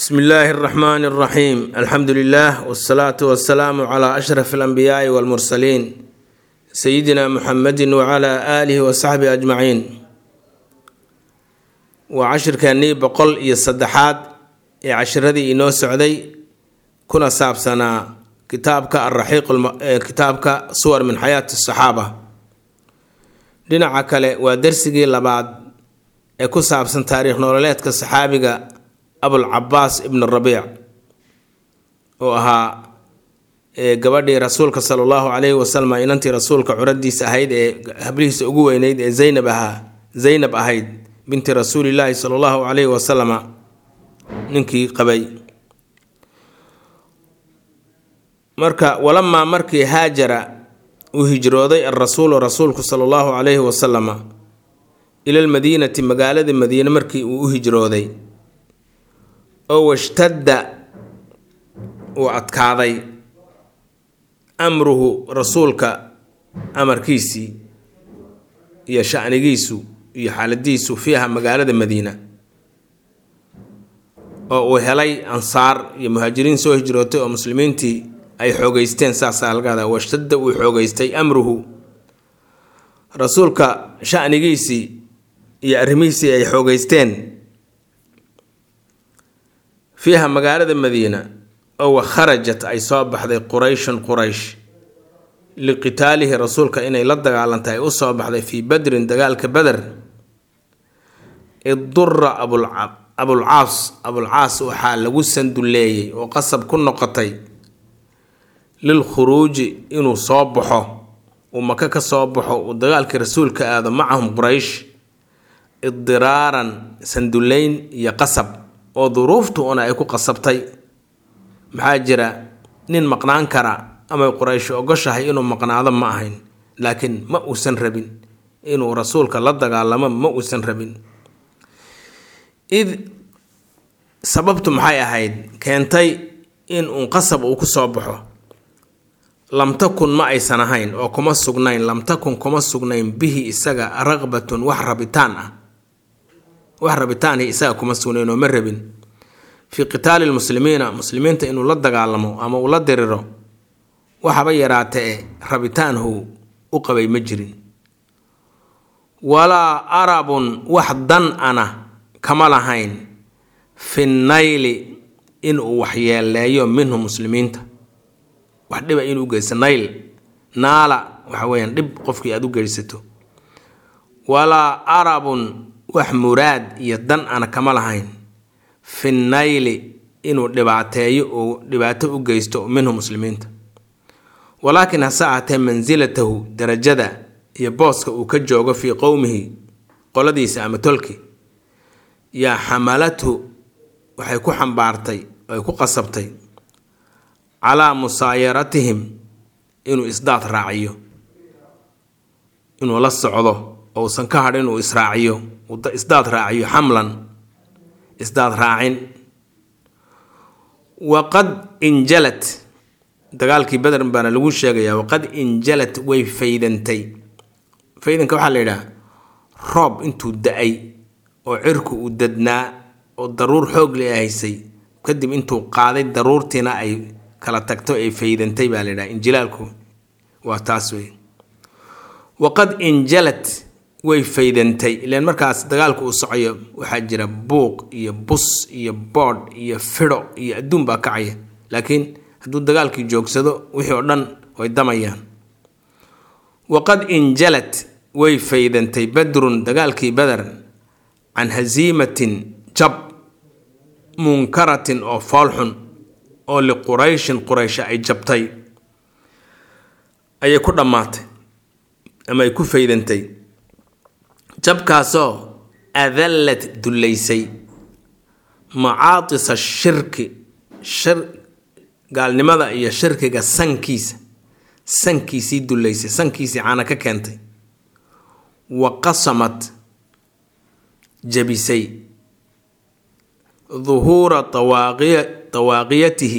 بسم الله الرحمن الرحيم الحمد لله والصلاة والسلام على أشرف الأنبياء والمرسلين سيدنا محمد وعلى آله وصحبه أجمعين وعشر كاني بقول يصدحات عشر ذي إنو سعدي كنا سابسنا كتابك الرحيق كتابك صور من حياة الصحابة لنا عكله ودرسي لبعض يكو سابسن تاريخ نورليتك الصحابي أبو العباس ابن الربيع وها gabadhii rasuulka sallallahu alayhi wasallam inantii rasuulka curadiisa ahayd hablihiisa ugu weynayd Zaynab ahayd binti rasuulillaah sallallahu alayhi wasallam ninkii qabay walamma markii haajara uu hijrooday rasuulku sallallahu alayhi wasallam ila almadiinati magaalada madiina markii uu hijrooday oo washtadda oo adkaaday amruhu rasuulka amarkiisii iyo sha'nigiisu iyo xaaladiisu fiiha magaalada madiina oo uu helay ansaar iyo muhaajiriin soo hijrootay oo muslimiintii ay xoogeysteen saasa halkaada washtadda uu xoogeystay amruhu rasuulka sha'nigiisii iyo arrimihiisii ay xoogeysteen fiiha magaalada madiina oo kharajat ay soo baxday quraysh liqitaalihi rasuulka inay la dagaalantay u soo baxday fi badrin dagaalka badr idurra abulcaas waxaa lagu sanduleeyay oo qasab ku noqotay lil khuruuji inuu soo baxo uu maka ka soo baxo uu dagaalkii rasuulka aado macahum quraysh idiraaran sanduleyn iyo qasab oo duruuftu una ay ku qasabtay maxaa jira nin maqnaan kara ama quraysh ogoshahay inuu maqnaado ma ahayn laakiin ma uusan rabin inuu rasuulka la dagaalamo ma uusan rabin sababtu maxay ahayd keentay in uu qasab uu ku soo baxo lam takun ma aysan ahayn oo kuma sugnayn bihi isaga raqbatun wax rabitaan isaga kuma sugnayn oo ma rabin في قتال المسلمين إنه لا دغالمو أما ولا دريرو وحبا يراتئ ربيتان هو أقبي مجرين ولا عرب وحدن أنا كمال هين في النيل إنه وحيا لا يوم منهم مسلمين وحدبا إنه جيس النيل نالا وحوين دب قفكي أدو جيستو ولا عرب وحمراد يدن أنا كمال هين في النيل إنه دبعته وجيسته منهم مسلمين ولكن هساعة منزلته درجة يبوسك وكجوغ في قومه قلدي سامتولكي يا حملته وحيكو حنبارتي ويكو قصبتي على مسايرتهم إنه إصداد راعيه إنه لا الصعوده أو سنكهر إنه إسراعيه وإصداد راعيه حملا إصداد راعين وقد انجلت دقالكي بدر بانا لغو شاقيا وقد انجلت وي فايدنتي كوحا ليدا روب انتو دعي وعركو وددنا والضرور حوق لأهيسي وكدب انتو قادي ضرورتنا اي كلا تكتو اي فايدنتي باليدا انجلالكو واتاسوي وقد انجلت way faydantay ilaan markaas dagaalku uu socoyo waxa jira buuq iyo bus iyo board iyo fido iyo adduun baa kacaya laakiin haduu dagaalkii joogsado wixii oo dhan way damayaan waqad injalat way faydantay badrun dagaalkii badar an hazimatin jab munkaratin oo falxun oo li quraysh ay jabtay ay ku dhamaatay ama ay ku faydantay jabkaasoo adallat dullaysay macaatisa shirki gaalnimada iyo shirkiga sankiisii dullaysay sankiisii caana ka keentay wa qasamat jabisay dhuhuura tawaaqiyatihi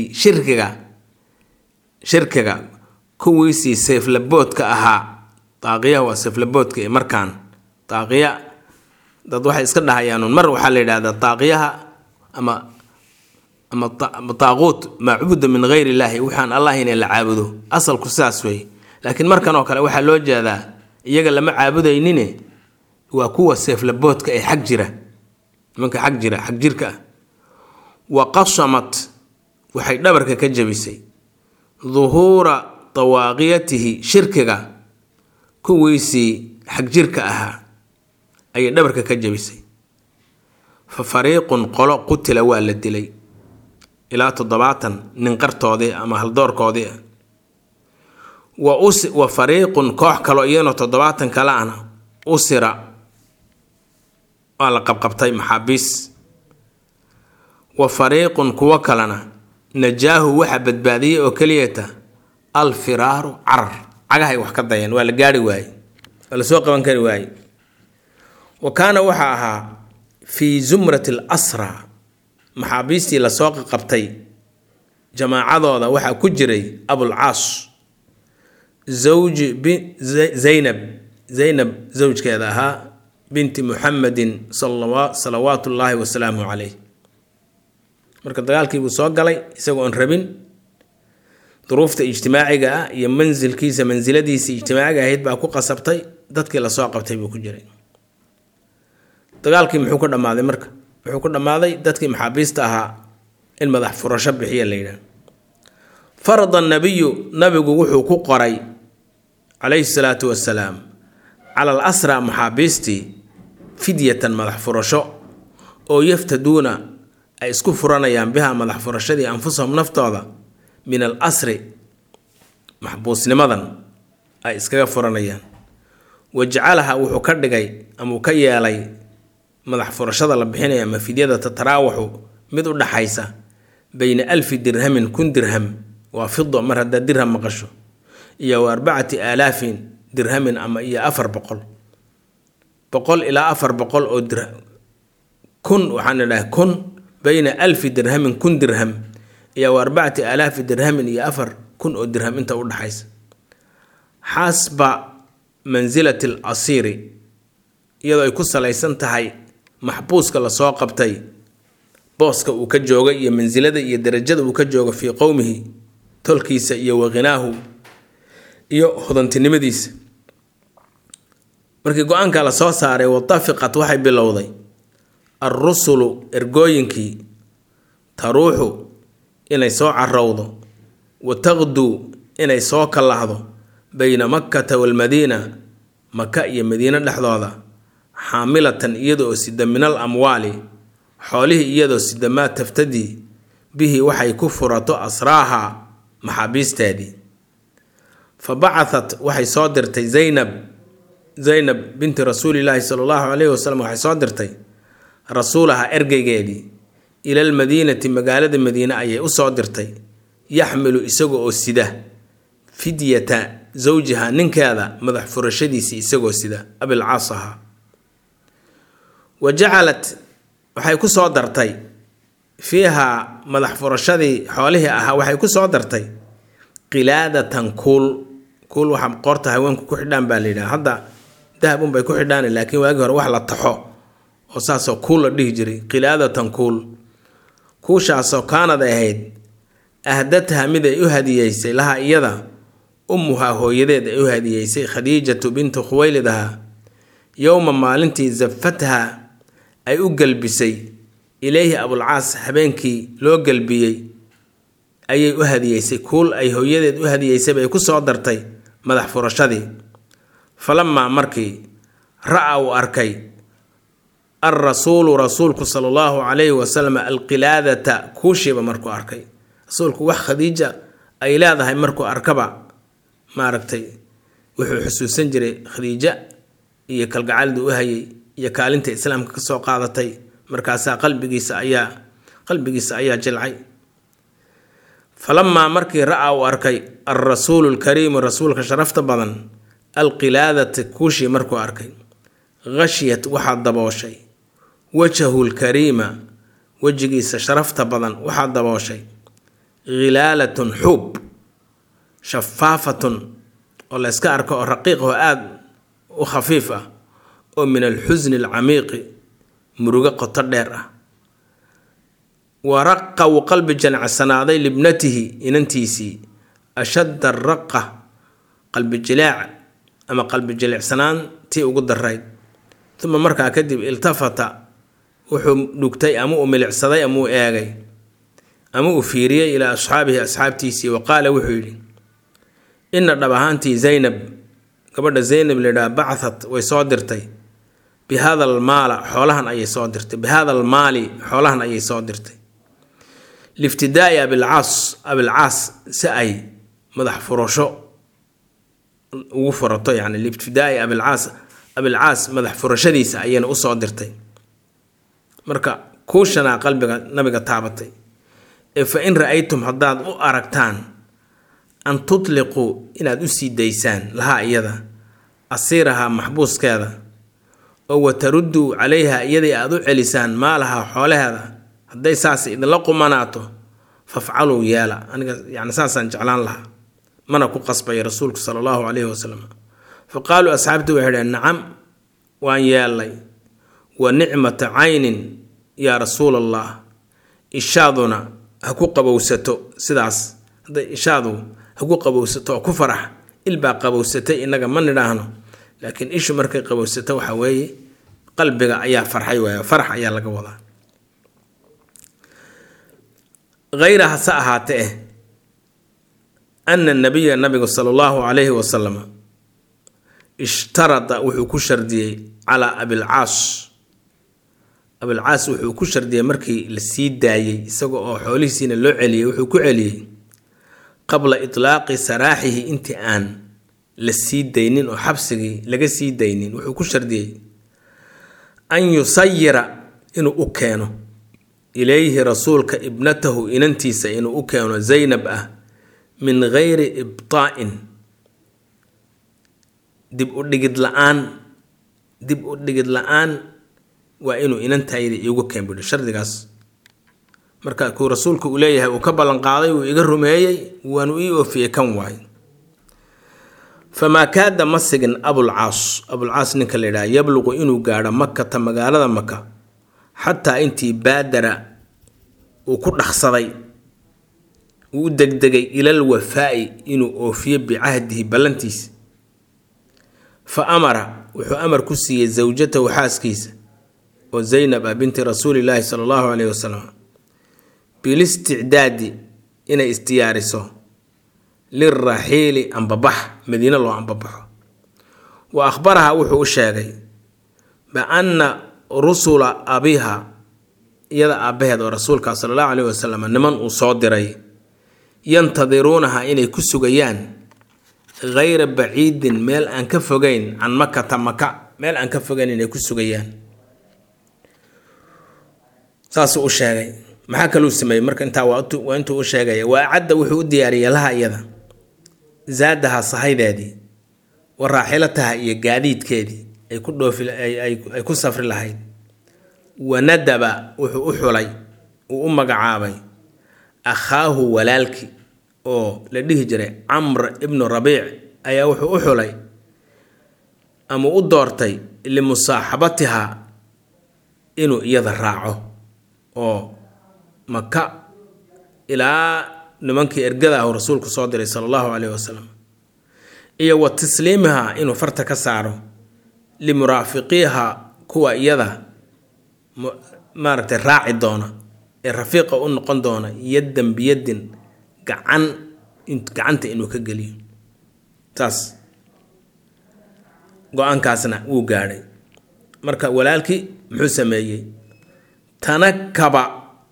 shirkiga kuwiisii seeflaboodka ahaa taaqiyaha waa seeflaboodka ee markaan taaqiya dad waxay iska dhahayaan mar waxa la yiraahdaa taaqiyaha ama ama taaquut macbuuda min ghayri illaahi waxaan allah inay la caabudo asalku sidaas wey. laakiin markan oo kale waxaa loo jeedaa iyaga lama caabudaynine waa kuwa seeflaboodka ee xag jira, nimanka xag jirka ah. wa qasamat waxay dhabarka ka jabisay duhuura tawaaqiyatihi shirkiga kuwiisii xag jirka ahaa ayay dhabarka ka jabisay. fa fariiqun qolo qutila waa la dilay ilaa 70 nin qartoodii ama haldoorkoodii ah. wa fariiqun koox kaloo iyana 70 kale ana usira waa la qabqabtay maxaabiis. wa fariiqun kuwo kalena najaahu waxa badbaadiyey oo keliyata alfiraaru carar, cagahay wax ka dayeen, waa la gaari waayey, waa la soo qaban kari waayey. wa kaana waxa ahaa fii zumrati alasra maxaabiistii lasoo qabtay jamaacadooda waxaa ku jiray abulcaas zawji zaynab zawjkeeda ahaa binti muxamedin salawaatullaahi wasalaamu caleyh. marka dagaalkii buu soo galay isagoo aan rabin, duruufta ijtimaaciga ah iyo mansiladiisii ijtimaaciga ahayd baa ku qasabtay, dadkii lasoo qabtay buu ku jiray. dagaalkii muxuu ku dhammaaday marka? wuxuu ku dhammaaday dadkii maxaabiista ahaa in madax furasho bixiya la yidhaah. farada nabiyu nabigu wuxuu ku qoray calayhi salaatu wasalaam cala al asra maxaabiistii fidyatan madax furasho oo yaftaduuna ay isku furanayaan biha madax furashadii anfusahum naftooda min al asri maxbuusnimadan ay iskaga furanayaan. wajcalaha wuxuu ka dhigay ama uu ka yeelay madax furashada la bixinaya ama fidyada tataraawaxu mid u dhaxaysa bayna 1000 dirhamin 1000 dirham waa fido mar hadda dirham maqasho iyo 4000 dirhamin ama iyo 400 ilaa 400 oo dirham kun waxaan idhahay kun bayna 1000 dirhamin 1000 dirham iyo 4000 dirhamin iyo 4000 oo dirham inta u dhaxaysa xasba manzilati al-asiri iyadoo ay ku salaysan tahay maxbuuska la soo qabtay booska uu ka joogay iyo mansilada iyo darajada uu ka joogo fii qowmihi tolkiisa iyo waqinaahu iyo hodantinimadiisa. markii go-aanka la soo saaray watafiqat waxay bilowday ar-rusulu ergooyinkii taruuxu inay soo carowdo wataqduu inay soo kalahdo bayna makkata walmadiina maka iyo madiina dhexdooda xaamilatan iyadoo sida minal amwaali xoolihii iyadoo sida maa taftadii bihi waxay ku furato asraaha maxaabiisteedii. fa bacatat waxay soo dirtay zaynab binti rasuulilaahi sala allahu calayhi wasalam waxay soo dirtay rasuulaha ergeygeedii ila almadiinati magaalada madiine ayay u soo dirtay yaxmilu isaga oo sida fidyata zawjiha ninkeeda madax furashadiisii isagoo sida abilcaas ahaa. wa jacalat waxay ku soo dartay fiiha madax furashadii xoolihii ahaa waxay ku soo dartay qilaadatan kuul waxa qoorta haweenku ku xidhaan baa la yidhaha. hadda dahab unbay ku xidhaan laakiin waagii hore wax la taxo oo saasoo kuul la dhihi jiray. qilaadatan kuushaasoo kaanad ahayd ahdatha mid ay u hadiyeysay laha iyada ummuhaa hooyadeed ay u hadiyeysay khadiijatu bintu khuwaylidaha yowma maalintii zafatha ay u galbisay ilayhi abulcaas habeenkii loo galbiyey ayay u hadiyeysay. kuul ay hooyadeed u hadiyeysay bay ku soo dartay madax furashadii. falamaa markii ra-a uu arkay alrasuulu rasuulku sala allahu calayhi wasalam alqilaadata kuushiiba markuu arkay rasuulku wax khadiija ay leedahay markuu arkaba maaragtay wuxuu xusuusan jiray khadiija iyo kalgacalida u hayay iyo kaalinta islaamka ka soo qaadatay. markaasaa qalbigiisa ayaa jilcay. falamaa markii ra-a uu arkay alrasuulu alkariimu rasuulka sharafta badan alqilaadata kuushii markuu arkay khashiyat waxaa dabooshay wajhahu lkariima wejigiisa sharafta badan waxaa dabooshay khilaalatun xuub shafaafatun oo la yska arko oo raqiiq oo aada u khafiif ah oo min alxusni alcamiiqi murugo qoto dheer ah. ورقة وقلب جنع السناضي لابنته إننتيسي أشد الرقة قلب الجلاع أما قلب الجلاع سنان تي وقد الرايد ثم مركا كدب التفت وحو نكتي أمو ملعصدي أمو آغي أمو فيري إلى أصحابه أصحاب تيسي وقال وحولي إن ربهانتي زينب قبل زينب لدا بعثت ويصادرتي بهذا المال حولهن أي صادرتي بهذا المال حولهن أي صادرتي لافتداء أبي العاص سأي مدح فرشو وفرطي يعني لافتداء أبي العاص مدح فرشدي سأيين أصادرتي مركا كوشنا قلبك نبيك تابتي فإن رأيتم حداد أركتان أن تطلقوا إن أدوسي ديسان لها إيضا أصيرها محبوس كذا أو تردوا عليها إيضا أدو علسان ما لها حول هذا هدي ساسي إذا لقوا مناته فافعلوا يالا يعني ساسا جعلان لها منكو قصبي رسولك صلى الله عليه وسلم فقالوا أصحابته وحيدا نعم وأن يالي ونعمة عين يا رسول الله إشادنا هكو قبوستو سداس هذا إشادو هكو قبوستو كفرح إلبا قبوستي إنك من نراهنو لكن إيشو مركي قبوستو حوي قلبك أيا فرحي ويا فرح أيا لك وضع غيرها سأهاته أن النبي صلى الله عليه وسلم اشترط وحو كشردي على أبي العاص وحو كشردي مركي لسيد دايي ساقو حولي سين اللو علي وحو كعلي قبل إطلاق سراحه انتآن لسيد دينين وحبسه لغا سيد دينين وحو كشردي أن يصير إنو أكانو إليه رسولك ابنته إننتيس إنو أكانو زينب من غير إبطاء dib u dhigid la'aan waa inuu inantayda iigu keenbido shardigaas marka ku rasuulku uu leeyahay uu ka balan qaaday uu iga rumeeyay waanu ii oofiyay kan waay fama kaada masigin abul caas ninka leeyahay yabluqu inuu gaaro makka ta magaalada makka hatta intii baadara uu ku dhaxsaday uu degdegay ilal wafaa'i inuu oofiyo bi'ahdihi balantiis فأمر وحو أمر كسي زوجته وحاسكيس وزينب بنت رسول الله صلى الله عليه وسلم بالاستعداد إن استيارسه للرحيل عن ببح مدينة الله عن ببح وأخبرها وحو الشاقي بأن رسول أبيها يدى أبيها ورسولك صلى الله عليه وسلم نمن أصادري ينتظرونها إن كسوغيان غير بعيد ميل أن كفوجين عن مكة ميل أن كفوجين إن كسوجيان ساسو أشاعي ما حكلوا سمي مرك أنت وأنتوا أشاعي وأعد وحود دياري لها أيضا زادها صحيح ذي وراحلتها يجاديد كذي يكون في يكون سفر لهاي وندب وحولي وأم عابي أخاه ولالك oo la dhihi jiray Amr ibn Rabi' ayaa wuxuu u xulay ama u doortay li musaaxabatiha inuu iyada raaco oo Makka ilaa nimankii ergada ah rasuulku soo diray sallallahu alayhi wasallam iyo wa tasliimaha inuu farta ka saaro li muraafiqiha kuwa iyada maartay raaci doona ee rafiiqa u noqon doona yadan biyadin gacanta inuu ka galiyo taas go'aankaasna uu gaaray marka walaalkii muxuu sameeyay tanakaba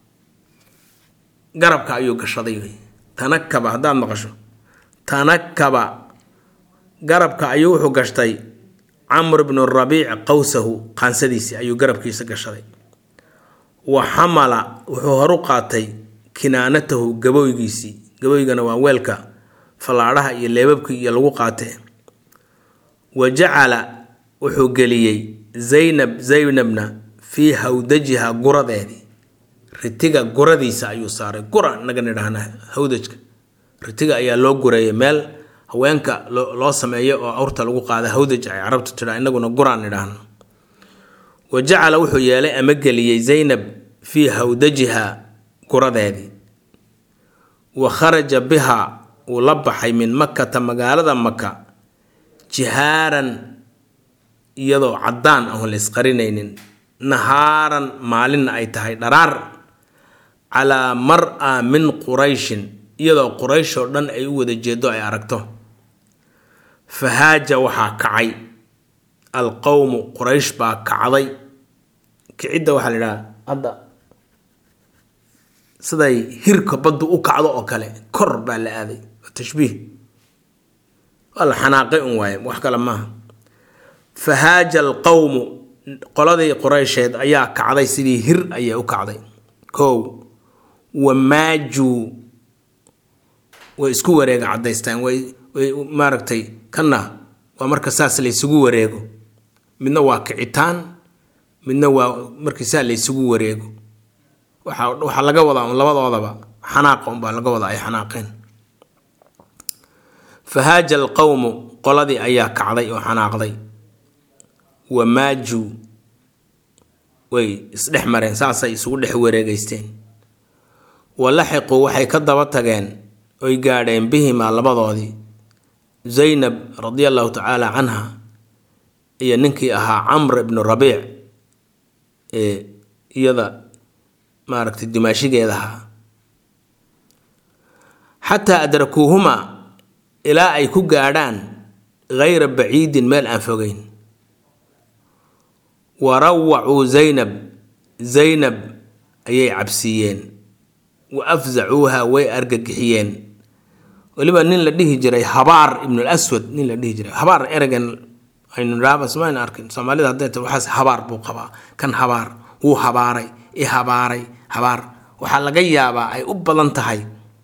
garabka ayuu gashaday tanakaba hadaa maqasho tanakaba garabka ayuu wuxuu gashtay Amr ibn Rabi' qawsahu qansadiisi ayuu garabkiisa gashaday wa hamala wuxuu horu qaatay kinaanatahu gaboygana waa weelka falaaraha iyo leebabka iyo lagu qaatay waja'ala wuxuu galiyay Zaynabna fi hawdajiha guradeedi ritiga guradiisa ayuu saaray gura naga nidhaahna hawdajka ritiga ayaa loo gureeyay meel haweenka loo sameeyo oo awrta lagu qaada hawdaj ay carabtu tiraa inaguna gura nidhaahna waja'ala wuxuu yeelay ama galiyay Zaynab fi hawdajiha kuradeedii wa kharaja bihaa uu la baxay min makata magaalada maka jihaaran iyadoo caddaan ahoon la isqarinaynin nahaaran maalinna ay tahay dharaar calaa mar'a min qurayshin iyadoo quraysh oo dhan ay u wada jeedo ay aragto fahaaja waxaa kacay alqowmu quraysh baa kacday kicidda waxaa la yidhaha hadda siday hirka baddu u kacdo oo kale kor baa la aaday tashbiih waa la xanaaqay un waaye wax kale maaha fahaaja alqowmu qoladii quraysheed ayaa kacday sidii hir ayaa u kacday kow wamaajuu way isku wareega caddaystaan way maaragtay kanna waa marka saas la isugu wareego midna waa kicitaan midna waa markii saa la isugu wareego waxaa laga wadaa un labadoodaba xanaaqa unbaa laga wadaa ay xanaaqeen fahaaja alqowmu qoladii ayaa kacday oo xanaaqday wamaajuu way isdhex mareen saasay isugu dhex wareegeysteen walaxiquu waxay ka daba tageen oy gaadheen bihimaa labadoodii zaynab radia allahu tacaala canha iyo ninkii ahaa camr ibnu rabiic ee iyada maaragtay dimaashigeeda ahaa xataa adrakuuhumaa ilaa ay ku gaadhaan gayra baciidin meel aan fogeyn warawacuu zaynab ayay cabsiiyeen wa afzacuuha way argagixiyeen weliba nin la dhihi jiray habaar ibnu aswad nin la dhihi jiray habaar eragan aynu dhaabasmayna arkin soomaalida hadday tahay waxaas habaar buu qabaa kan habaar wuu habaaray habaaray habaar waxaa laga yaabaa ay u badan tahay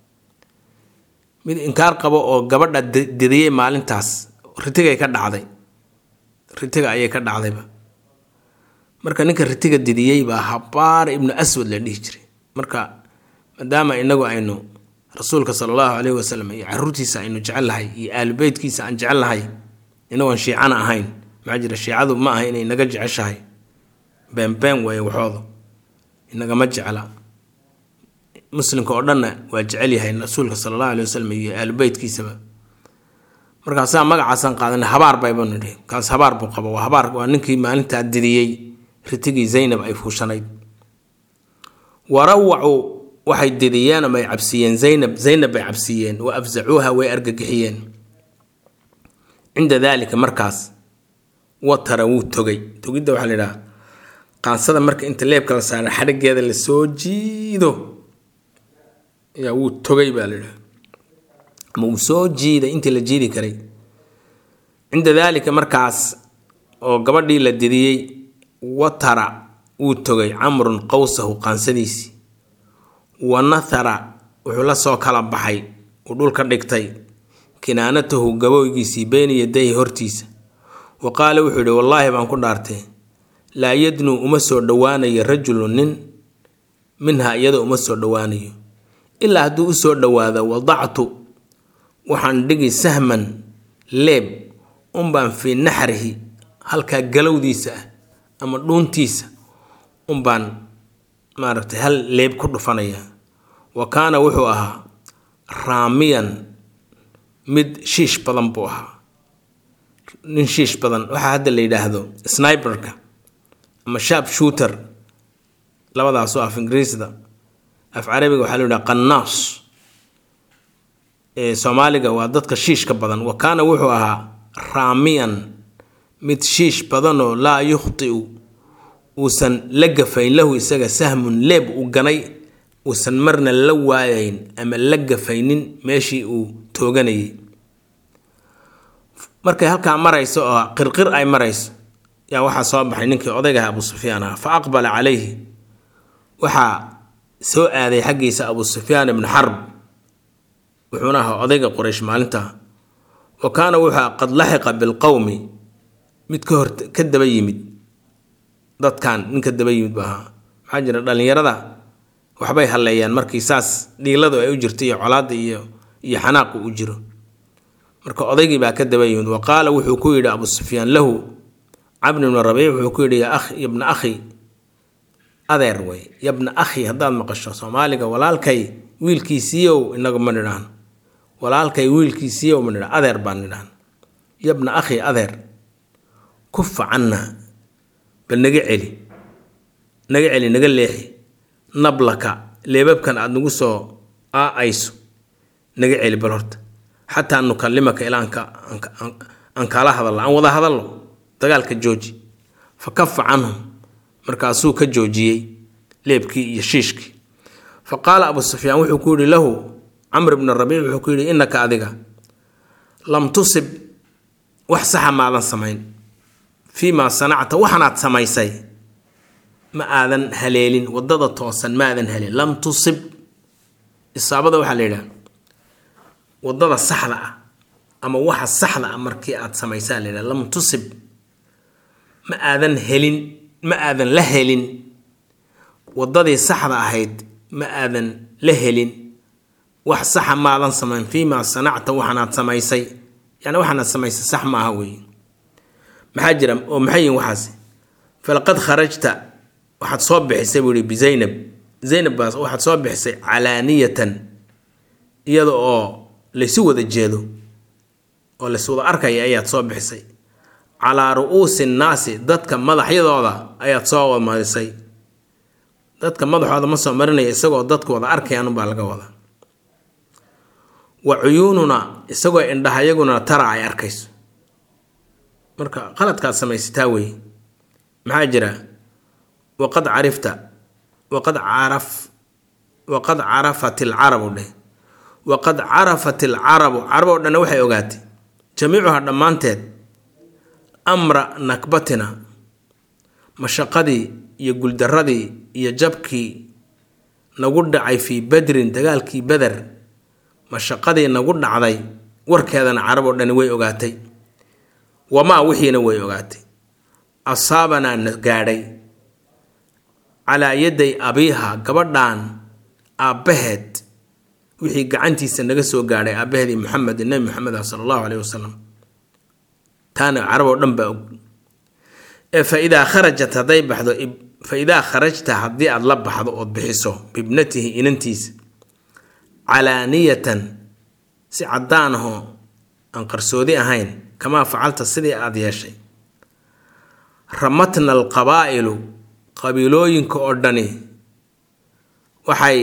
mid inkaar qabo oo gabadha didiyey maalintaas ritigay ka dhacday ritiga ayay ka dhacdayba marka ninka ritiga didiyey baa habaar ibnu aswad la dhihi jiray marka maadaama inagu aynu rasuulka sala allahu calayhi wasalam iyo caruurtiisa aynu jecelnahay iyo aalubeytkiisa aan jecelnahay inagoon shiicana ahayn maxaa jira shiicadu ma aha inay naga jeceshahay beenbeen waaye waxooda inagama jecla muslimka oo dhanna waa jecel yahay rasuulka sala allahu calayhi wasalam iyo aalubeytkiisaba markaasaa magacaasaan qaadanay habaar bayba nidhi kaas habaar buu qaba waa habaar waa ninkii maalintaa didiyey ritigii zaynab ay fuushanayd warawacuu waxay didiyeen ama ay cabsiiyeen zaynab bay cabsiiyeen wa afzacuuha way argagixiyeen cinda daalika markaas watara wuu togay togidda waxaa la yidhaha qaansada marka inta leebka la saara xadhigeeda la soo jiido yaa wuu togay baa la yidhaha ama wuu soo jiiday intii la jiidi karay cinda daalika markaas oo gabadhii la didiyey watara wuu togay camrun qawsahu qaansadiisii wa nathara wuxuu la soo kala baxay uu dhulka dhigtay kinaanatahu gabowgiisii beyna yadayhi hortiisa wa qaala wuxuu yidhi wallaahi baan ku dhaartay laa yadnuu uma soo dhowaanayo rajulu nin minhaa iyada uma soo dhowaanayo ilaa hadduu u soo dhowaado wadactu waxaan dhigi sahman leeb unbaan fii naxrihi halkaa galowdiisa ah ama dhuuntiisa unbaan maaragtay hal leeb ku dhufanaya wa kaana wuxuu ahaa raamiyan mid shiish badan buu ahaa nin shiish badan waxaa hadda la yidhaahdo sniberka ama sharp shooter labadaasoo af ingiriisda af carabiga waxaa la yidhaha qannaas soomaaliga waa dadka shiishka badan wa kaana wuxuu ahaa raamiyan mid shiish badanoo laa yukhtiu uusan la gafayn lahu isaga sahmun leeb uu ganay uusan marna la waayayn ama la gafaynin meeshii uu tooganayay markay halkaa marayso oo qirqir ay marayso yaa waxaa soo baxay ninkii odaygaha abu sufyaan ah fa aqbala calayhi waxaa soo aaday xaggiisa abu sufyaan ibnu xarb wuxuuna ahaa odayga quraysh maalintaa wa kaana wuxuu qad laxiqa bilqowmi mid ka daba yimid dadkan ninka daba yimid buu ahaa maxaa jira dhallinyarada waxbay halleeyaan markii saas dhiiladu ay u jirto iyo colaadda iyo xanaaqu u jiro marka odaygii baa ka daba yimid wa qaala wuxuu ku yidhi abu sufyaan lahu cabd ibnu rabiic wuxuu ku yidhi yaa ibna akhi adeer way yabna akhi haddaad maqasho soomaaliga walaalkay wiilkiisiiyow inaga ma nidhaan walaalkay wiilkiisiiyow ma nidhaan adeer baan nidhaan yabna akhi adeer kufa canna bal naga celi naga leexi nablaka leebabkan aad nagu soo aayso naga celi bal horta xataa nukallimaka ilaa aan kala hadallo aan wada hadallo dagaalka jooji fa kafa canhum markaasuu ka joojiyey leebkii iyo shiishkii fa qaala abu sufyaan wuxuu ku yidhi lahu camr ibn rabiic wuxuu ku yidhi innaka adiga lam tusib wax saxa maadan samayn fii maa sanacta waxanaad samaysay ma aadan haleelin waddada toosan ma aadan haleelin lam tusib isaabada waxaa la yidhaha waddada saxda ah ama waxa saxda ah markii aad samaysaa la yidhaha lam tusib ma aadan la helin waddadii saxda ahayd ma aadan la helin wax saxa maadan samayn fii maa sanacta waxanaad samaysay yani waxanaad samaysay sax maaha weeye maxaa jira oo maxay yihiin waxaasi falaqad kharajta waxaad soo bixisay buu yihi bizaynab baas waxaad soo bixisay calaaniyatan iyada oo laysu wada jeedo oo laysu wada arkaya ayaad soo bixisay calaa ru'uusi nnaasi dadka madaxyadooda ayaad soo wada marisay dadka madaxooda ma soo marinaya isagoo dadka wada arkayaan unbaa laga wada wa cuyuununa isagoo indhaha iyaguna tara ay arkayso marka qaladkaad samaysataa weeye maxaa jira waqad carafat alcarabu dheh waqad carafat alcarabu carab oo dhanna waxay ogaatay jamiicuha dhammaanteed amra nakbatina mashaqadii iyo guldaradii iyo jabkii nagu dhacay fii badrin dagaalkii beder mashaqadii nagu dhacday warkeedana carab oo dhani way ogaatay wamaa wixiina way ogaatay asaabanaa na gaadhay calaa yaday abiiha gabadhan aabbaheed wixii gacantiisa naga soo gaadhay aabbaheedii maxamed nabi maxamed sala allahu caleyhi wasalam taana carab oo dhan baa og ee faidaa kharajta haddii aad la baxdo ood bixiso bibnatihi inantiisa calaaniyatan si caddaan ahoo aan qarsoodi ahayn kamaa facalta sidii aad yeeshay ramatna alqabaa'ilu qabiilooyinka oo dhani waxay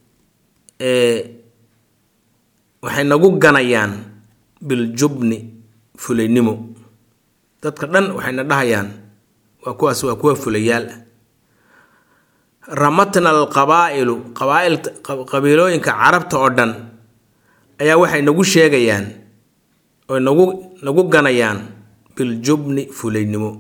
nagu ganayaan biljubni fulaynimo dadka dhan waxayna dhahayaan waa kuwa fulayaal ah ramatna alqabaa'ilu qabiilooyinka carabta oo dhan ayaa waxay nagu sheegayaan oo nagu ganayaan biljubni fulaynimo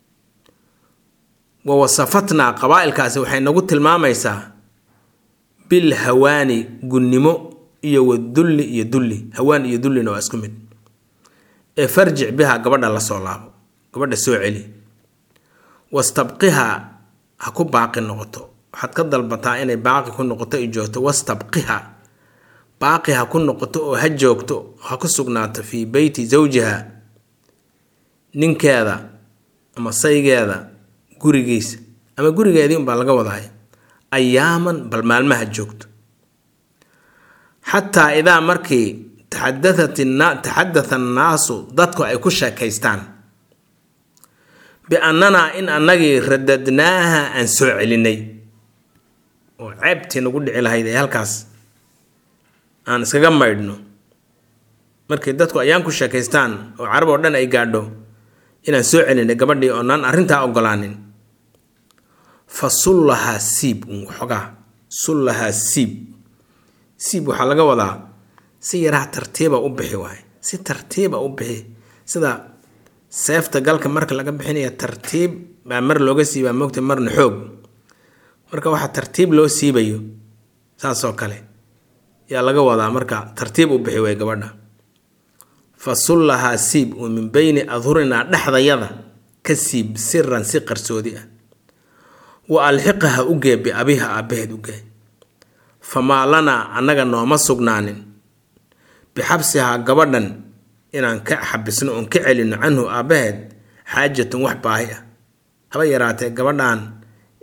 wa wasafatnaa qabaa'ilkaasi waxay nagu tilmaamaysaa bilhawaani gunnimo iyo wadulli iyo dulli hawaan iyo dullina waa isku mid ee farjic biha gabadha la soo laabo gabadha soo celi wastabqiha ha ku baaqi noqoto waxaad ka dalbataa inay baaqi ku noqoto ay joogto wastabqiha baaqi ha ku noqoto oo ha joogto ha ku sugnaato fii beyti zawjiha ninkeeda ama saygeeda gurigiisa ama gurigeedii unbaa laga wadahay ayaaman bal maalmaha joogto xataa idaa markii taxadatha annaasu dadku ay ku sheekaystaan biannanaa in annagii radadnaaha aan soo celinay oo ceebtii nagu dhici lahayd ee halkaas aan iskaga maydhno markii dadku ayaan ku sheekaystaan oo carab oo dhan ay gaadho inaan soo celinay gabadhii oonaan arrintaa ogolaanin fa sullahaa siib waxoogaa sullahaa siib waxaa laga wadaa si yaraha tartiiba u bixi waaye si tartiiba u bixi sida seefta galka marka laga bixinaya tartiib baa mar looga siibaa moogta marna xoog marka waxaa tartiib loo siibayo saasoo kale yaa laga wadaa marka tartiib u bixi waaye gabadha fa sullahaa siib oo min bayni adhurinaa dhexdayada ka siib siran si qarsoodi ah wa alxiqaha u gee biabiha aabbaheed u gee famaa lanaa annaga nooma sugnaanin bixabsihaa gabadhan inaan ka xabisno oon ka celino canhu aabbaheed xaajatun wax baahi ah haba yaraatee gabadhan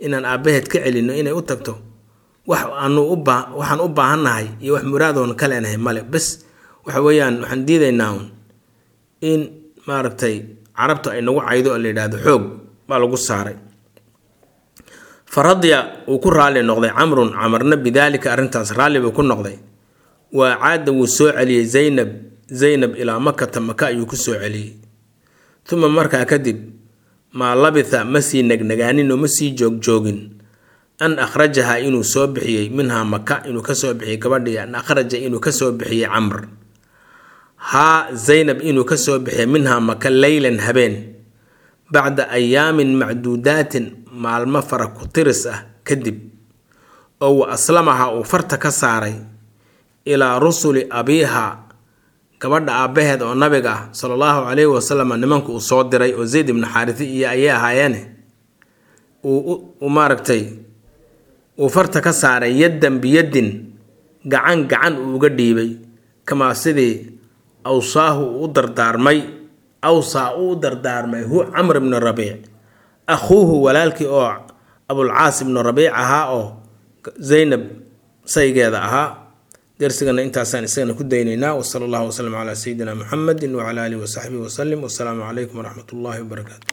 inaan aabaheed ka celino inay u tagto waxaan u baahannahay iyo wax muraadoon ka leenahay male bas waxa weeyaan waxaan diidaynaa in maaragtay carabtu ay nagu caydo oo la yidhaahdo xoog baa lagu saaray faradiya uu ku raalli noqday camrun camarna bidaalika arrintaas raalli buu ku noqday waa caada wuu soo celiyey zaynab ilaa makata maka ayuu ku soo celiyey uma markaa kadib maa labitha ma sii nagnagaanin oo ma sii joogjoogin an akhrajaha inuu soo bixiyey minhaa maka inuu ka soo bixiyey gabadhii an akhraja inuu ka soo bixiyey camr haa zaynab inuu ka soo bixiyey minhaa maka leylan habeen bacda ayaamin macduudaatin maalmo fara ku tiris ah kadib oo wa aslamaha uu farta ka saaray ilaa rusuli abiiha gabadha aabbaheed oo nabiga ah sala allahu calayhi wasalam nimanku uu soo diray oo zayd ibnu xaarisi iyo ayay ahaayeene uu maaragtay uu farta ka saaray yaddan biyadin gacan uu uga dhiibay kamaa sidii awsaahu uu u dardaarmay hu camr ibnu rabiic akhuuhu walaalkii oo abulcaas ibnu rabiic ahaa oo zaynab saygeeda ahaa درسنا انت عسان اسانا كدينينا وصلى الله وسلم على سيدنا محمد وعلى اله وصحبه وسلم والسلام عليكم ورحمة الله وبركاته.